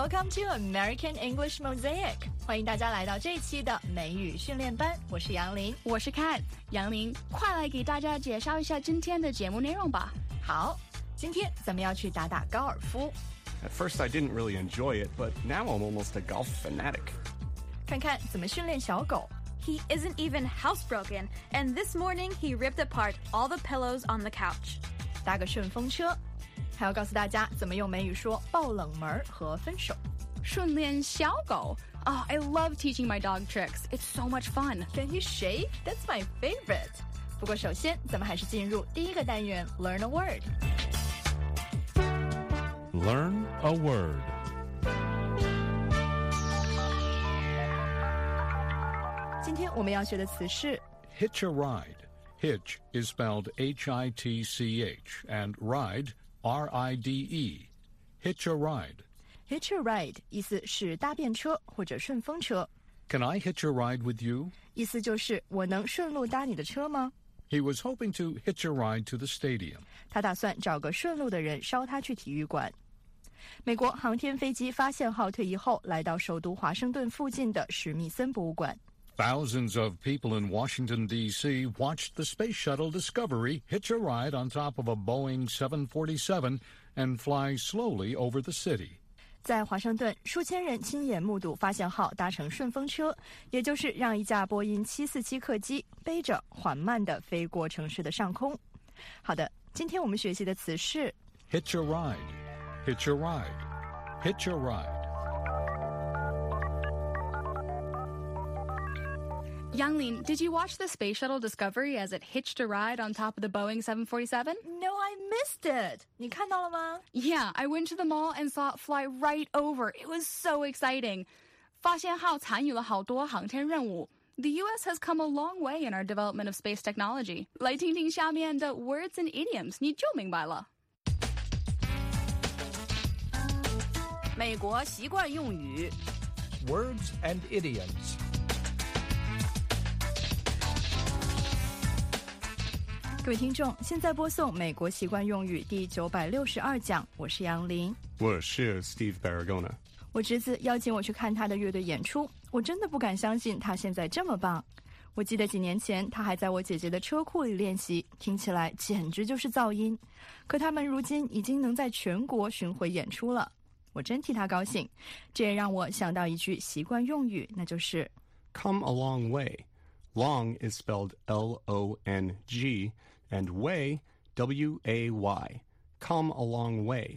Welcome to American English Mosaic， 欢迎大家来到这一期的美语训练班，我是杨林， 我是 Kat。 杨林，快来给大家介绍一下今天的节目内容吧。 好，今天咱们要去打打高尔夫。 At first I didn't really enjoy it, but now I'm almost a golf fanatic. 看看怎么训练小狗。 He isn't even housebroken, and this morning he ripped apart all the pillows on the couch. 搭个顺风车，还要告诉大家怎么用美语说爆冷门和分手。 训练小狗。Oh, I love teaching my dog tricks. It's so much fun. Can you shave? That's my favorite. 不过首先，咱们还是进入第一个单元 Learn a word. Learn a word. 今天我们要学的词是 Hitch a ride. Hitch is spelled H-I-T-C-H and ride, R-I-D-E. Hitch a ride. Hitch a ride 意思是搭便车或者顺风车。 Can I hitch a ride with you? 意思就是我能顺路搭你的车吗？ He was hoping to hitch a ride to the stadium. 他打算找个顺路的人捎他去体育馆。美国航天飞机发现号退役后，来到首都华盛顿附近的史密森博物馆。 Thousands of people in Washington, D.C. watched the Space Shuttle Discovery hitch a ride on top of a Boeing 747 and fly slowly over the city. 在华盛顿，数千人亲眼目睹发现号搭乘顺风车，也就是让一架波音747客机背着缓慢地飞过城市的上空。好的，今天我们学习的词是 Hitch a ride. Hitch a ride. Hitch a ride. Younglin, did you watch the Space Shuttle Discovery as it hitched a ride on top of the Boeing 747? No, I missed it. 你看到了吗？ Yeah, I went to the mall and saw it fly right over. It was so exciting. 发现号参与了好多航天任务。The U.S. has come a long way in our development of space technology. 来听听下面的 words and idioms， 你就明白了。 美国习惯用语 Words and idioms. 各位听众，现在播送美国习惯用语第962讲，我是杨林。 我是 Steve Baragona. 我侄子邀请我去看他的乐队演出，我真的不敢相信他现在这么棒。我记得几年前他还在我姐姐的车库里练习，听起来简直就是噪音。可他们如今已经能在全国巡回演出了，我真替他高兴。这也让我想到一句习惯用语，那就是 Come a long way. Long is spelled L-O-N-G, and way, W-A-Y. Come a long way.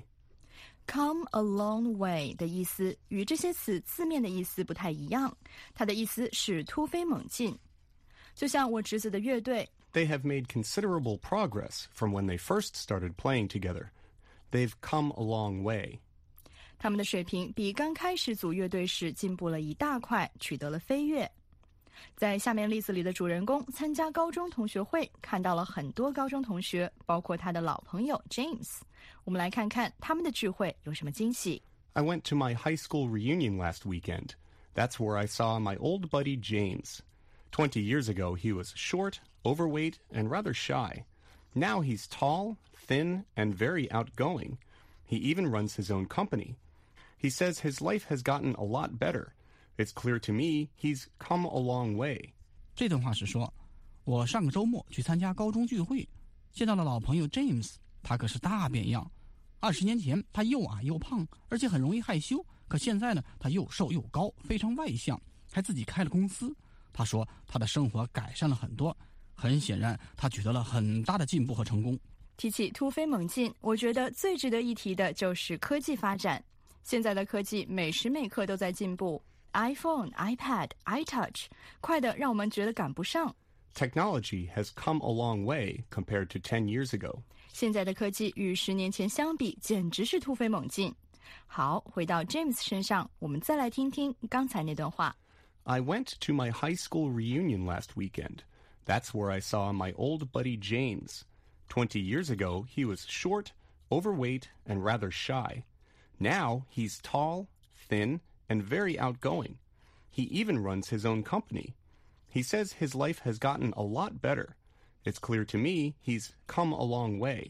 Come a long way 的意思与这些词字面的意思不太一样，它的意思是突飞猛进。就像我侄子的乐队 They have made considerable progress from when they first started playing together. They've come a long way. 他们的水平比刚开始组乐队时进步了一大块，取得了飞跃。在下面例子里的主人公参加高中同学会，看到了很多高中同学，包括他的老朋友 James。 我们来看看他们的聚会有什么惊喜。 I went to my high school reunion last weekend. That's where I saw my old buddy James. 20 years ago, he was short, overweight, and rather shy. Now he's tall, thin, and very outgoing. He even runs his own company. He says his life has gotten a lot better. It's clear to me he's come a long way. 这段话是说，我上个周末去参加高中聚会，见到了老朋友 James， 他可是大变样。20年前他又矮又胖，而且很容易害羞，可现在呢，他又瘦又高，非常外向，还自己开了公司。他说他的生活改善了很多，很显然他取得了很大的进步和成功。 提起突飞猛进，我觉得最值得一提的就是科技发展。现在的科技每时每刻都在进步。iPhone, iPad, iTouch, 快得让我们觉得赶不上。 Technology has come a long way compared to 10 years ago. 现在的科技与10年前相比，简直是突飞猛进。好，回到 James 身上，我们再来听听刚才那段话。 I went to my high school reunion last weekend. That's where I saw my old buddy James. 20 years ago, he was short, overweight, and rather shy. Now he's tall, thin, and very outgoing. He even runs his own company. He says his life has gotten a lot better. It's clear to me he's come a long way.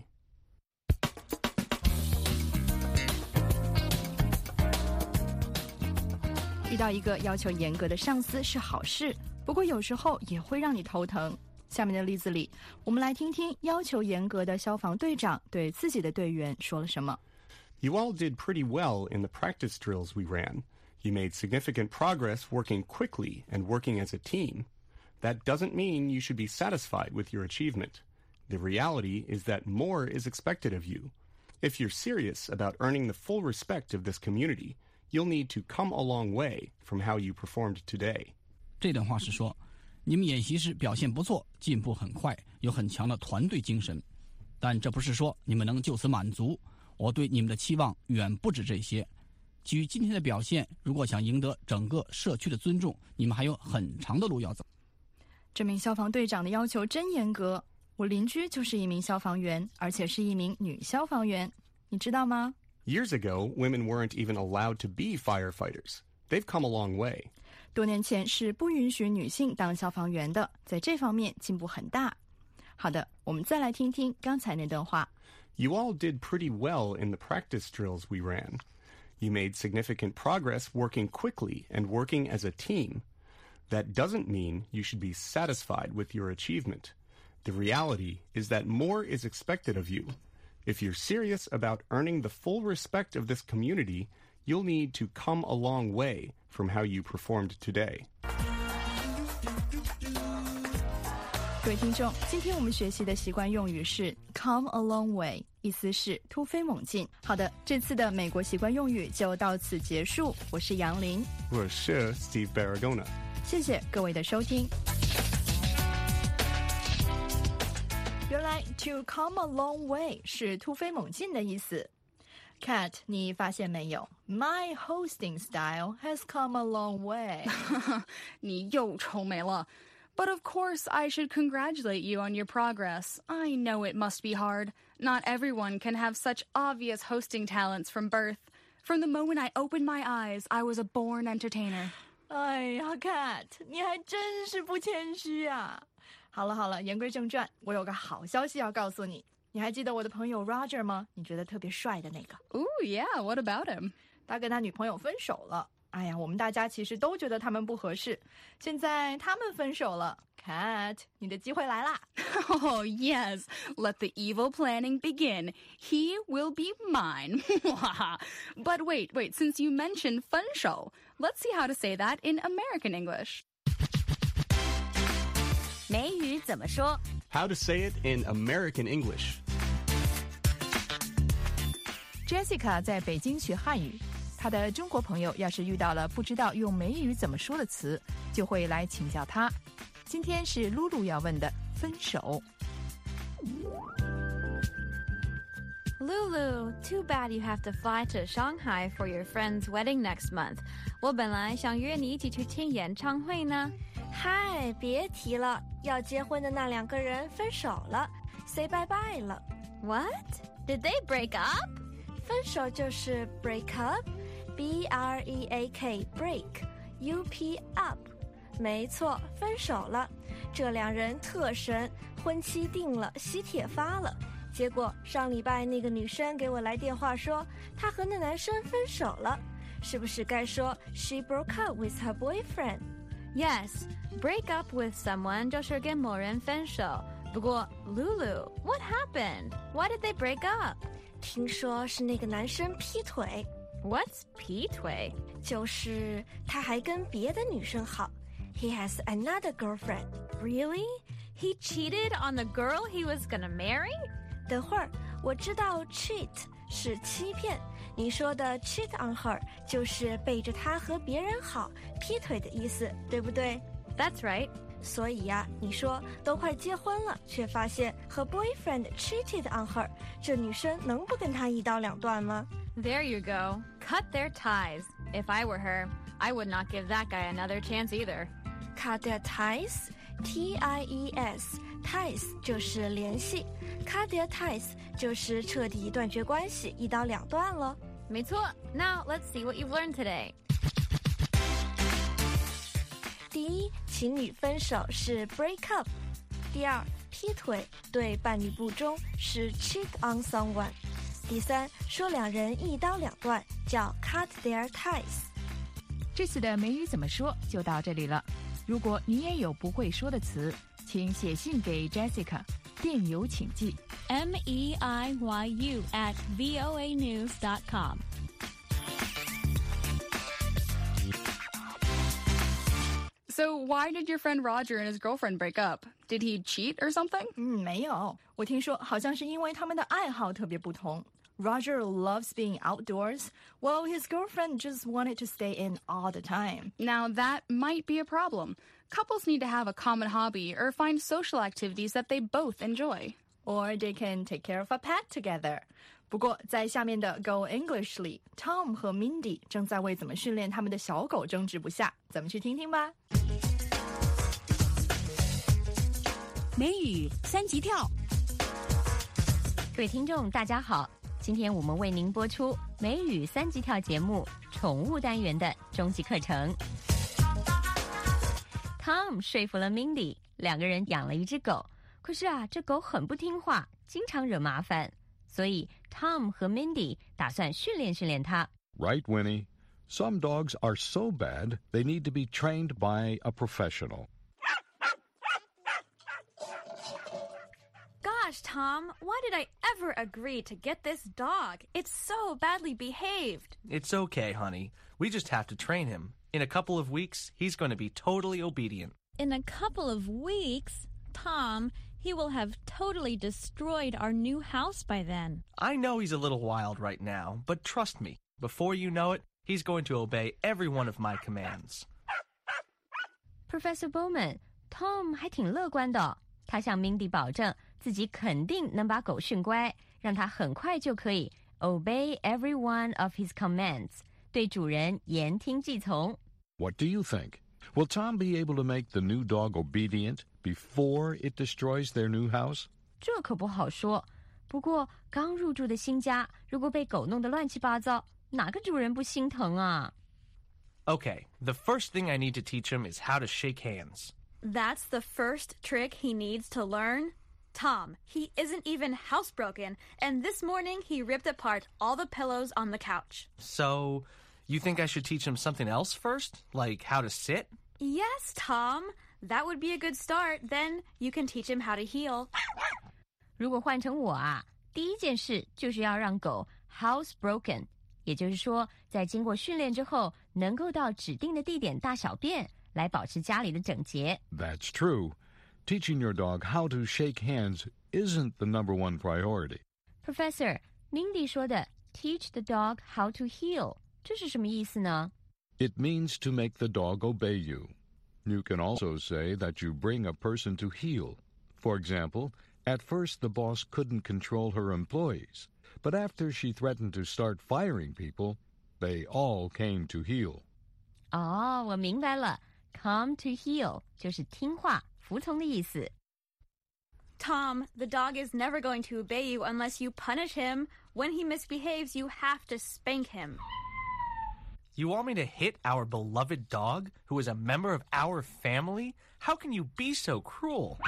遇到一个要求严格的上司是好事，不过有时候也会让你头疼。下面的例子里，我们来听听要求严格的消防队长对自己的队员说了什么。 You all did pretty well in the practice drills we ran. You made significant progress working quickly and working as a team. That doesn't mean you should be satisfied with your achievement. The reality is that more is expected of you. If you're serious about earning the full respect of this community, you'll need to come a long way from how you performed today. 这段话是说，你们演习时表现不错，进步很快，有很强的团队精神。但这不是说你们能就此满足，我对你们的期望远不止这些。基于今天的表现，如果想赢得整个社区的尊重，你们还有很长的路要走。 这名消防队长的要求真严格，我邻居就是一名消防员，而且是一名女消防员，你知道吗？ Years ago, women weren't even allowed to be firefighters. They've come a long way. 多年前是不允许女性当消防员的，在这方面进步很大。好的，我们再来听听刚才那段话。 You all did pretty well in the practice drills we ran. You made significant progress working quickly and working as a team. That doesn't mean you should be satisfied with your achievement. The reality is that more is expected of you. If you're serious about earning the full respect of this community, you'll need to come a long way from how you performed today. 各位听众，今天我们学习的习惯用语是 come a long way， 意思是突飞猛进。好的，这次的美国习惯用语就到此结束。我是杨林， 我是 Steve Baragona。 谢谢各位的收听。原来 to come a long way 是突飞猛进的意思。Kat， 你发现没有 ？My hosting style has come a long way 。 你又愁眉了。But of course, I should congratulate you on your progress. I know it must be hard. Not everyone can have such obvious hosting talents from birth. From the moment I opened my eyes, I was a born entertainer. 哎呀 ，Kat， 你还真是不谦虚啊！好了，言归正传，我有个好消息要告诉你。你还记得我的朋友 Roger 吗？你觉得特别帅的那个？ Ooh, yeah, what about him? 他跟他女朋友分手了。哎呀，我们大家其实都觉得他们不合适。现在他们分手了 ，Kat， 你的机会来啦！ Oh, yes. Let the evil planning begin. He will be mine. But wait. Since you mentioned 分手, let's see how to say that in American English. 美语怎么说？ How to say it in American English. Jessica 在北京学汉语，她的中国朋友要是遇到了不知道用美语怎么说的词，就会来请教她。今天是露露要问的分手。 Lulu, too bad you have to fly to Shanghai for your friend's wedding next month. 我本来想约你一起去听演唱会呢。 嗨，别提了，要结婚的那2个人分手了 ，say bye bye 了。 What? Did they break up? 分手就是 break up，B-R-E-A-K break，U-P up。没错，分手了。这2人特神，婚期定了，喜帖发了。结果上礼拜那个女生给我来电话说，她和那男生分手了。是不是该说 she broke up with her boyfriend？ Yes, break up with someone 就是跟某人分手。不过 Lulu, what happened? Why did they break up? 听说是那个男生劈腿。 What's 劈腿？ 就是他还跟别的女生好。He has another girlfriend. Really? He cheated on the girl he was gonna marry? 等会儿，我知道 cheat 是欺骗，你说的 cheat on her 就是背着她和别人好，劈腿的意思，对不对？ That's right. 所以呀，你说都快结婚了，却发现和 boyfriend cheated on her， 这女生能不跟他一刀两断吗？ There you go. Cut their ties. If I were her, I would not give that guy another chance either. Cut their ties, T-I-E-S, ties 就是联系 ，cut their ties 就是彻底断绝关系，一刀两断了。 没错。Now let's see what you've learned today. 第一，情侣分手是 break up。第二，劈腿对伴侣不忠是 cheat on someone。第三，说2人一刀两断叫 cut their ties。 这次的美语怎么说就到这里了。如果你也有不会说的词，请写信给 Jessica， 电邮请寄 meiyu@voanews.com。 So why did your friend Roger and his girlfriend break up? Did he cheat or something? 没有，我听说好像是因为他们的爱好特别不同。Roger loves being outdoors, while his girlfriend just wanted to stay in all the time. Now that might be a problem. Couples need to have a common hobby or find social activities that they both enjoy. Or they can take care of a pet together. 不过在下面的 Go English 里 Tom 和 Mindy 正在为怎么训练他们的小狗争执不下，咱们去听听吧。 美语三级跳， 各位听众大家好，今天我们为您播出美语三级跳节目宠物单元的终极课程。Tom 说服了 Mindy， 两个人养了一只狗，可是啊，这狗很不听话，经常惹麻烦，所以 Tom 和 Mindy 打算训练训练它。 Right, Winnie. Some dogs are so bad, they need to be trained by a professional. Gosh, Tom, why did I ever agree to get this dog? It's so badly behaved. It's okay, honey. We just have to train him. In a couple of weeks, he's going to be totally obedient. In a couple of weeks? Tom, he will have totally destroyed our new house by then. I know he's a little wild right now, but trust me, before you know it, he's going to obey every one of my commands. Professor Bowman, Tom 还挺乐观的，他向 Mindy 保证自己肯定能把狗训乖，让它很快就可以 obey every one of his commands， 对主人言听计从。 What do you think? Will Tom be able to make the new dog obedient before it destroys their new house? 这可不好说。不过刚入住的新家，如果被狗弄得乱七八糟，哪个主人不心疼啊？ Okay, the first thing I need to teach him is how to shake hands. That's the first trick he needs to learn? Tom, he isn't even housebroken, and this morning he ripped apart all the pillows on the couch. So, you think I should teach him something else first? Like how to sit? Yes, Tom. That would be a good start. Then you can teach him how to heel. 如果换成我啊，第一件事就是要让狗 housebroken， 也就是说，在经过训练之后，能够到指定的地点大小便，来保持家里的整洁。 That's true. Teaching your dog how to shake hands isn't the number one priority. Professor, Mindy 说的 teach the dog how to heel， 这是什么意思呢？ It means to make the dog obey you. You can also say that you bring a person to heel. For example, at first the boss couldn't control her employees, but after she threatened to start firing people, they all came to heel. 哦，我明白了 come to heel 就是听话服从的意思。 Tom, the dog is never going to obey you unless you punish him. When he misbehaves, you have to spank him. You want me to hit our beloved dog, who is a member of our family? How can you be so cruel?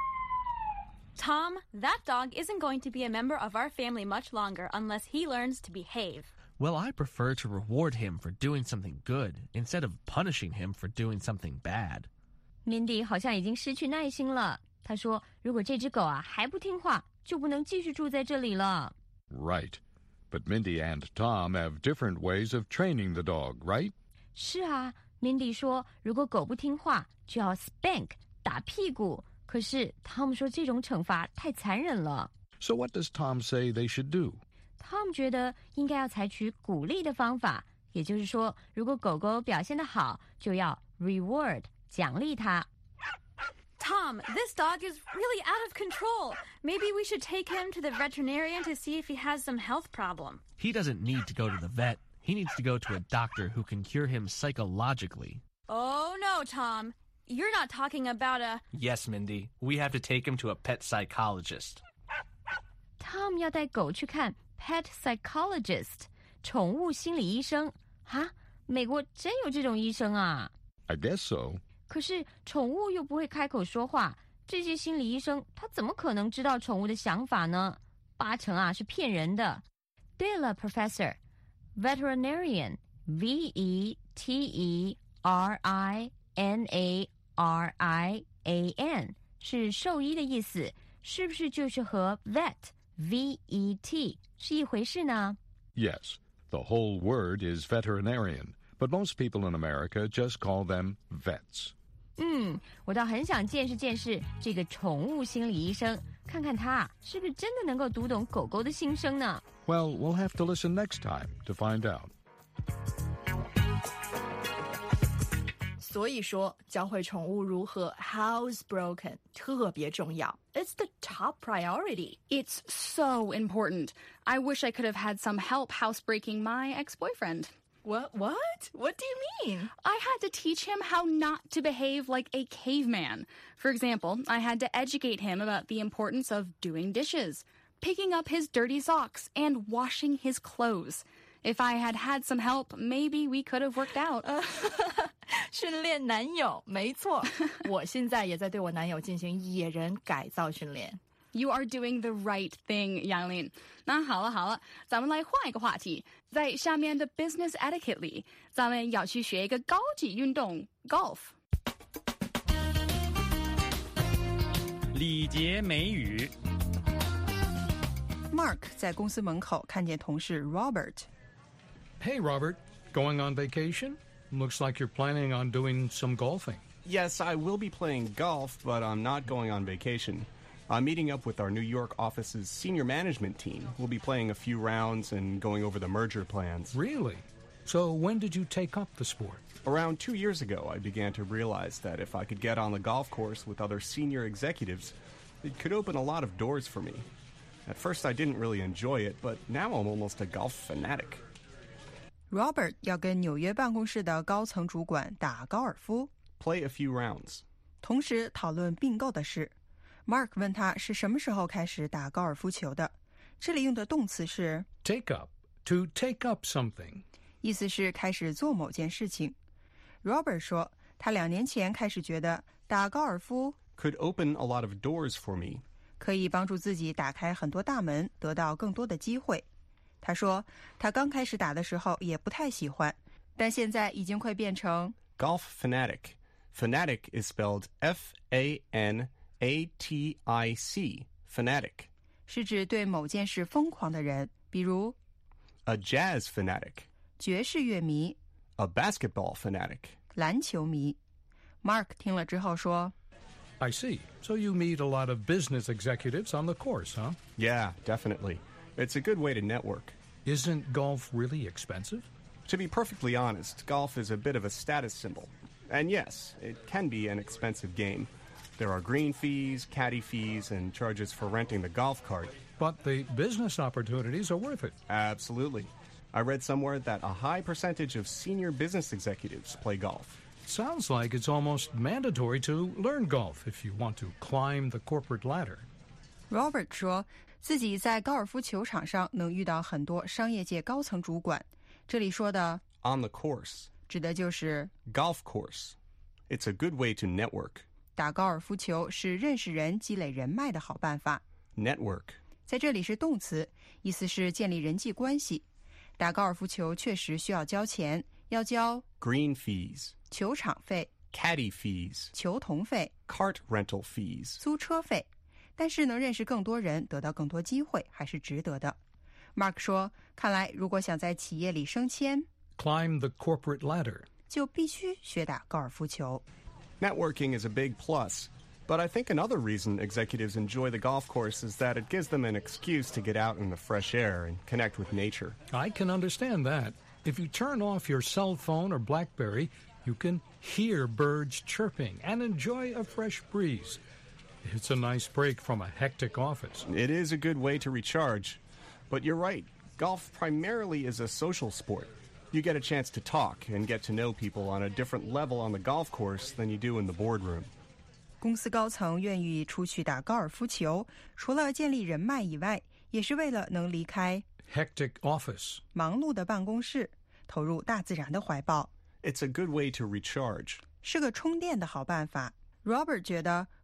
Tom, that dog isn't going to be a member of our family much longer unless he learns to behave. Well, I prefer to reward him for doing something good instead of punishing him for doing something bad. Mindy 好像已经失去耐心了。她说：“如果这只狗啊还不听话，就不能继续住在这里了。” Right. But Mindy and Tom have different ways of training the dog, right? 是啊 ，Mindy 说，如果狗不听话，就要 spank 打屁股。可是 Tom 说这种惩罚太残忍了。 So what does Tom say they should do? Tom 觉得应该要采取鼓励的方法，也就是说，如果狗狗表现得好，就要 reward 奖励它。 Tom, this dog is really out of control. Maybe we should take him to the veterinarian to see if he has some health problem. He doesn't need to go to the vet. He needs to go to a doctor who can cure him psychologically. Oh, no, Tom. You're not talking about a... Yes, Mindy. We have to take him to a pet psychologist. Tom 要带狗去看 pet psychologist 宠物心理医生啊？美国真有这种医生啊？ I guess so. 可是宠物又不会开口说话，这些心理医生他怎么可能知道宠物的想法呢？80%是骗人的。对了 ，Professor，veterinarian veterinarian 是兽医的意思，是不是就是和 vet vet 是一回事呢？ Yes, the whole word is veterinarian, but most people in America just call them vets. 我倒很想见识这个宠物心理医生，看看他是不是真的能够读懂狗狗的心声呢？ Well, we'll have to listen next time to find out. 所以说，教会宠物如何 housebroken 特别重要。It's the top priority. It's so important. I wish I could have had some help housebreaking my ex-boyfriend. What? What do you mean? I had to teach him how not to behave like a caveman. For example, I had to educate him about the importance of doing dishes, picking up his dirty socks, and washing his clothes. If I had had some help, maybe we could have worked out. 训练男友，没错，我现在也在对我男友进行野人改造训练。 You are doing the right thing, Yanglin. 那好了，咱们来换一个话题。在下面的 business etiquette 里，咱们要去学一个高级运动 golf。 礼节美语。 Mark 在公司门口看见同事 Robert。Hey, Robert, going on vacation? Looks like you're planning on doing some golfing. Yes, I will be playing golf, but I'm not going on vacation. I'm meeting up with our New York office's senior management team. We'll be playing a few rounds and going over the merger plans. Really? So when did you take up the sport? Around 2 years ago, I began to realize that if I could get on the golf course with other senior executives, it could open a lot of doors for me. At first, I didn't really enjoy it, but now I'm almost a golf fanatic. Robert 要跟纽约办公室的高层主管打高尔夫 Play a few rounds. 同时讨论并购的事。Mark 问他是什么时候开始打高尔夫球的，这里用的动词是 take up, to take up something. 意思是开始做某件事情。Robert 说他2年前开始觉得打高尔夫 could open a lot of doors for me. 可以帮助自己打开很多大门，得到更多的机会。他说他刚开始打的时候也不太喜欢，但现在已经快变成 Golf fanatic. Fanatic is spelled F-A-N-A-T-I-C. Fanatic. 是指对某件事疯狂的人，比如 A jazz fanatic. 爵士乐迷 A basketball fanatic. 篮球迷。Mark 听了之后说 I see. So you meet a lot of business executives on the course, huh? Yeah, definitely. It's a good way to network. Isn't golf really expensive? To be perfectly honest, golf is a bit of a status symbol. And yes, it can be an expensive game. There are green fees, caddy fees, and charges for renting the golf cart. But the business opportunities are worth it. Absolutely. I read somewhere that a high percentage of senior business executives play golf. Sounds like it's almost mandatory to learn golf if you want to climb the corporate ladder. Robert 说自己在高尔夫球场上能遇到很多商业界高层主管，这里说的 on the course 指的就是 golf course. It's a good way to network. 打高尔夫球是认识人、积累人脉的好办法。 Network 在这里是动词，意思是建立人际关系。打高尔夫球确实需要交钱，要交 green fees, 球场费 caddy fees, 球童费 cart rental fees, 租车费。但是能认识更多人，得到更多机会，还是值得的。Mark 说，看来如果想在企业里升迁 climb the corporate ladder, 就必须学打高尔夫球。 Networking is a big plus, but I think another reason executives enjoy the golf course is that it gives them an excuse to get out in the fresh air and connect with nature. I can understand that. If you turn off your cell phone or BlackBerry, you can hear birds chirping and enjoy a fresh breeze. It's a nice break from a hectic office. It is a good way to recharge. But you're right, golf primarily is a social sport. You get a chance to talk and get to know people on a different level on the golf course than you do in the boardroom. 公司高层愿意出去打高尔夫球，除了建立人脉以外，也是为了能离开 hectic office 忙碌的办公室，投入大自然的怀抱。 It's a good way to recharge. 是个充电的好办法。Robert 觉得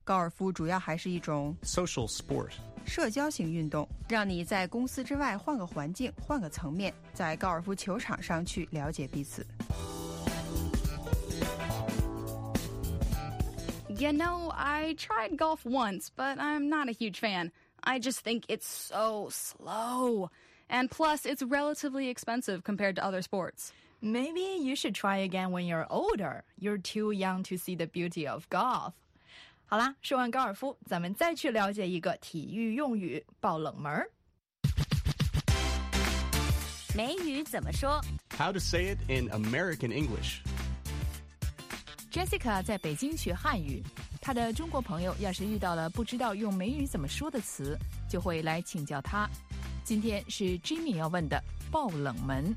高尔夫主要还是一种 social sport. 社交型运动，让你在公司之外换个环境，换个层面，在高尔夫球场上去了解彼此。 You know, I tried golf once, but I'm not a huge fan. I just think it's so slow. And plus, it's relatively expensive compared to other sports. Maybe you should try again when you're older. You're too young to see the beauty of golf. 好啦，说完高尔夫，咱们再去了解一个体育用语——爆冷门。 美语怎么说 How to say it in American English. Jessica 在北京学汉语，她的中国朋友要是遇到了不知道用美语怎么说的词，就会来请教她。今天是 Jimmy 要问的爆冷门。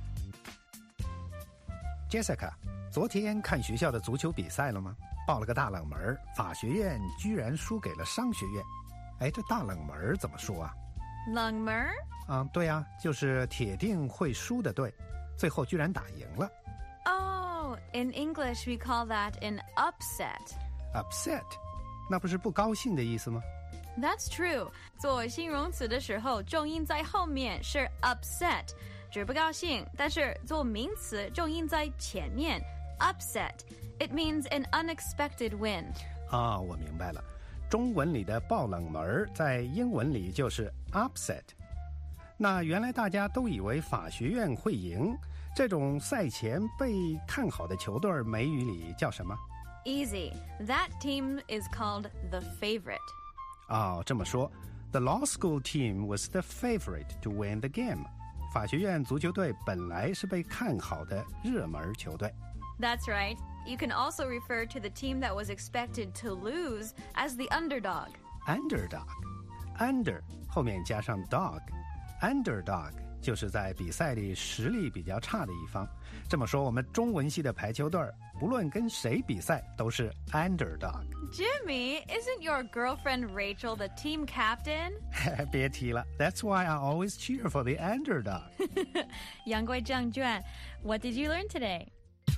Jessica， 昨天看学校的足球比赛了吗？爆了个大冷门，法学院居然输给了商学院。哎，这大冷门怎么说啊？ 冷门？ 对啊，就是铁定会输的队，最后居然打赢了。 Oh, in English we call that an upset. Upset， 那不是不高兴的意思吗？ That's true. 做形容词的时候，重音在后面是 upset， 指不高兴；但是做名词，重音在前面 upset。It means an unexpected win. 我明白了，中文里的爆冷门在英文里就是 upset。那原来大家都以为法学院会赢，这种赛前被看好的球队美语里叫什么？ Easy. That team is called the favorite. 这么说 The law school team was the favorite to win the game. 法学院足球队本来是被看好的热门球队。 That's right. You can also refer to the team that was expected to lose as the underdog. Underdog. Under 后面加上 dog. Underdog 就是在比赛里实力比较差的一方。这么说，我们中文系的排球队不论跟谁比赛都是 underdog. Jimmy, isn't your girlfriend Rachel the team captain? 别提了 That's why I always cheer for the underdog. 言归正传 What did you learn today?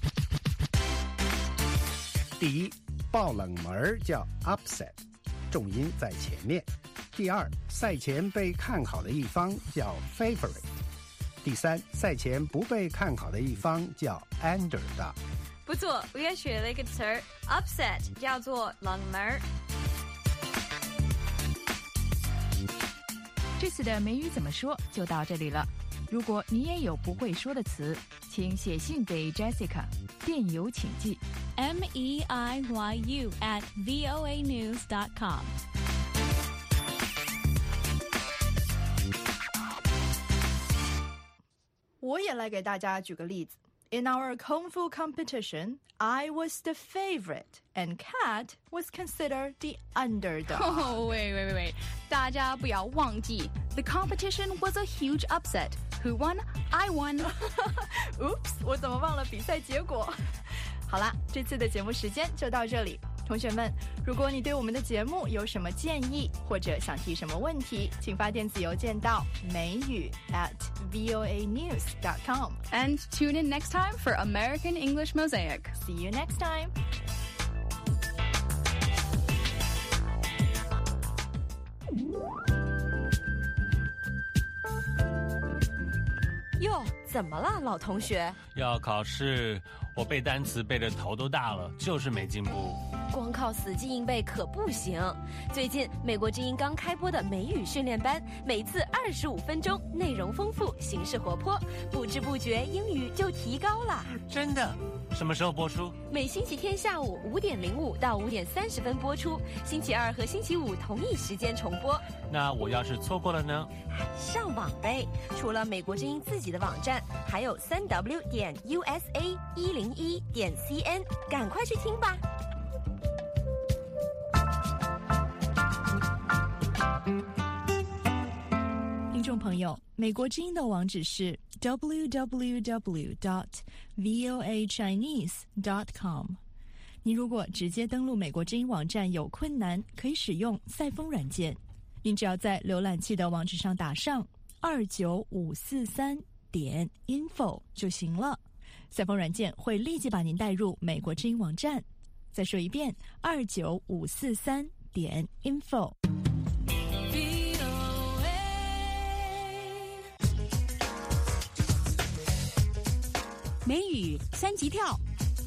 第一，爆冷门叫 upset， 重音在前面。第二，赛前被看好的一方叫 favorite。第三，赛前不被看好的一方叫 underdog。 不错，我也学了一个词儿 upset， 叫做冷门。 这次的美语怎么说就到这里了。如果你也有不会说的词，请写信给 Jessica， 电邮请寄 meiyu@voanews.com。 我也来给大家举个例子。In our Kung Fu competition, I was the favorite, and Kat was considered the underdog. Oh, wait. 大家不要忘记 The competition was a huge upset. Who won? I won. Oops, 我怎么忘了比赛结果？好啦，这次的节目时间就到这里。同学们，如果你对我们的节目有什么建议，或者想提什么问题，请发电子邮件到美语@voanews.com. And tune in next time for American English Mosaic. See you next time. 哟，怎么了，老同学？ 要考试，我背单词背得头都大了，就是没进步。 光靠死记硬背可不行。最近美国之音刚开播的美语训练班，每次25分钟，内容丰富，形式活泼，不知不觉英语就提高了。 真的？什么时候播出？ 每星期天下午5点05到5点30分播出，星期二和星期五同一时间重播。 那我要是错过了呢？ 上网呗！除了美国之音自己的网站，还有3w.usa101.cn， 赶快去听吧！ 听众朋友，美国之音的网址是 www.voachinese.com。您如果直接登录美国之音网站有困难，可以使用赛风软件。您只要在浏览器的网址上打上29543.info 就行了。赛风软件会立即把您带入美国之音网站。再说一遍，29543 .info。 美语三级跳，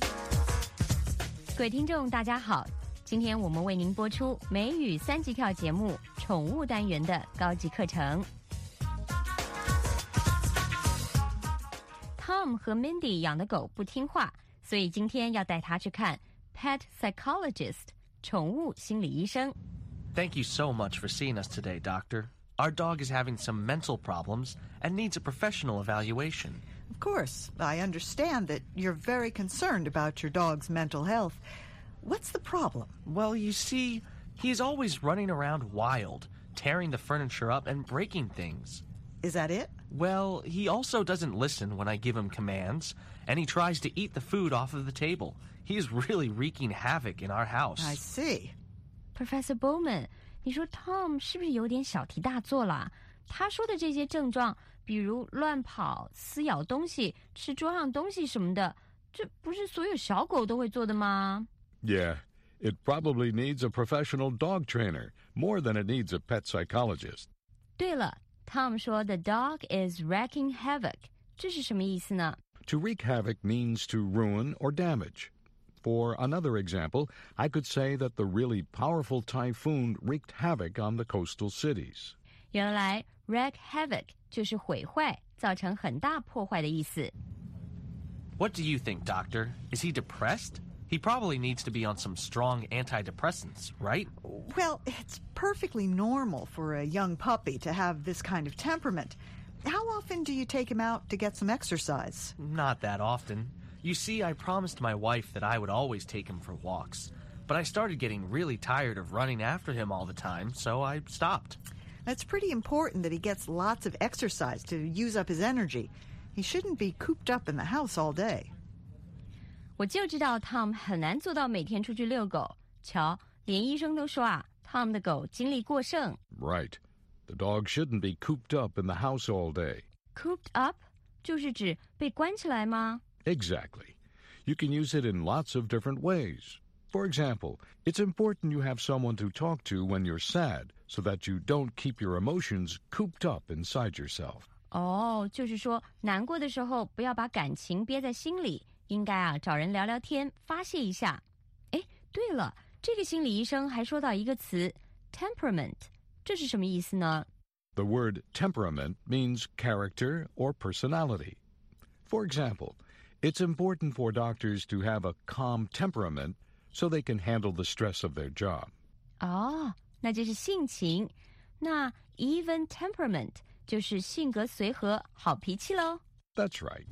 各位听众大家好，今天我们为您播出美语三级跳节目宠物单元的高级课程。Tom 和 Mindy 养的狗不听话，所以今天要带他去看 Pet Psychologist 宠物心理医生。 Thank you so much for seeing us today, Doctor. Our dog is having some mental problems and needs a professional evaluation. Of course, I understand that you're very concerned about your dog's mental health. What's the problem? Well, you see, he's always running around wild, tearing the furniture up and breaking things. Is that it? Well, he also doesn't listen when I give him commands, and he tries to eat the food off of the table. He's really wreaking havoc in our house. I see. Professor Bowman, 你说 Tom 是不是有点小题大做啦？他说的这些症状，比如乱跑、撕咬东西、吃桌上东西什么的，这不是所有小狗都会做的吗？ Yeah, it probably needs a professional dog trainer more than it needs a pet psychologist. 对了 ，Tom 说 The dog is wreaking havoc， 这是什么意思呢？ To wreak havoc means to ruin or damage. For another example, I could say that the really powerful typhoon wreaked havoc on the coastal cities. 原来 wreak havoc 就是毁坏，造成很大破坏的意思。 What do you think, Doctor? Is he depressed? He probably needs to be on some strong antidepressants, right? Well, it's perfectly normal for a young puppy to have this kind of temperament. How often do you take him out to get some exercise? Not that often. You see, I promised my wife that I would always take him for walks. But I started getting really tired of running after him all the time, so I stopped. It's pretty important that he gets lots of exercise to use up his energy. He shouldn't be cooped up in the house all day. 我就知道 Tom 很难做到每天出去遛狗。瞧，连医生都说啊 ，Tom 的狗精力过剩。 Right. The dog shouldn't be cooped up in the house all day. Cooped up 就是指被关起来吗？ Exactly. You can use it in lots of different ways. For example, it's important you have someone to talk to when you're sad so that you don't keep your emotions cooped up inside yourself. 哦，就是说难过的时候不要把感情憋在心里，应该啊找人聊聊天，发泄一下。哎，对了，这个心理医生还说到一个词 temperament， 这是什么意思呢？ The word temperament means character or personality. For example, it's important for doctors to have a calm temperament so they can handle the stress of their job. 哦，那就是性情。那 even temperament 就是性格随和、好脾气咯。 That's right.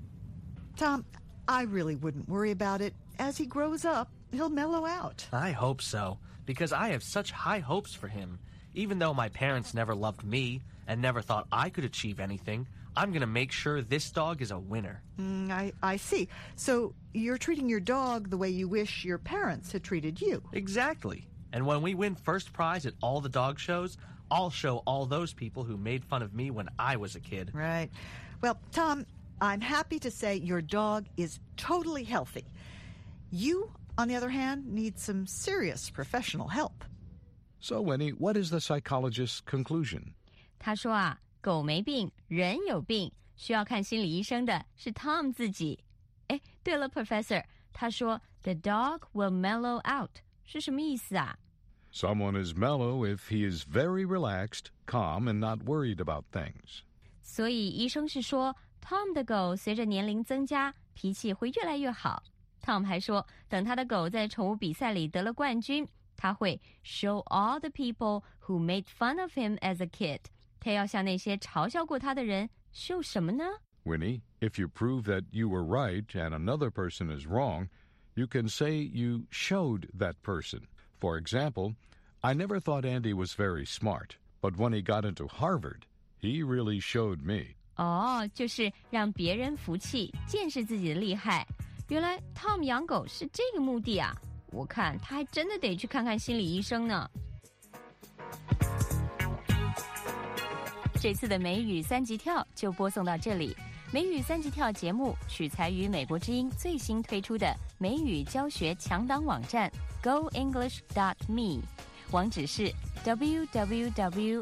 Tom, I really wouldn't worry about it. As he grows up, he'll mellow out. I hope so, because I have such high hopes for him. Even though my parents never loved me and never thought I could achieve anything, I'm going to make sure this dog is a winner. I see. So you're treating your dog the way you wish your parents had treated you. Exactly. And when we win first prize at all the dog shows, I'll show all those people who made fun of me when I was a kid. Right. Well, Tom, I'm happy to say your dog is totally healthy. You, on the other hand, need some serious professional help. So, Winnie, what is the psychologist's conclusion? 他说啊，狗没病，人有病，需要看心理医生的是 Tom 自己。哎，对了 ，Professor， 他说 The dog will mellow out 是什么意思啊？ Someone is mellow if he is very relaxed, calm, and not worried about things. 所以医生是说 Tom 的狗随着年龄增加，脾气会越来越好。Tom 还说，等他的狗在宠物比赛里得了冠军，他会 show all the people who made fun of him as a kid。他要向那些嘲笑过他的人秀什么呢？ Winnie, if you prove that you were right and another person is wrong, you can say you showed that person. For example, I never thought Andy was very smart, but when he got into Harvard, he really showed me. 哦，就是让别人服气，见识自己的厉害。原来 Tom 养狗是这个目的啊！我看他还真的得去看看心理医生呢。这次的美语三级跳就播送到这里。美语三级跳节目取材于美国之音最新推出的美语教学强档网站 GoEnglish.me。 网址是 www.book.com/english。